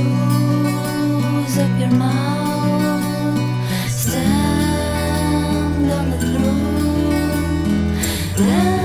close up your mouth, stand on the throne.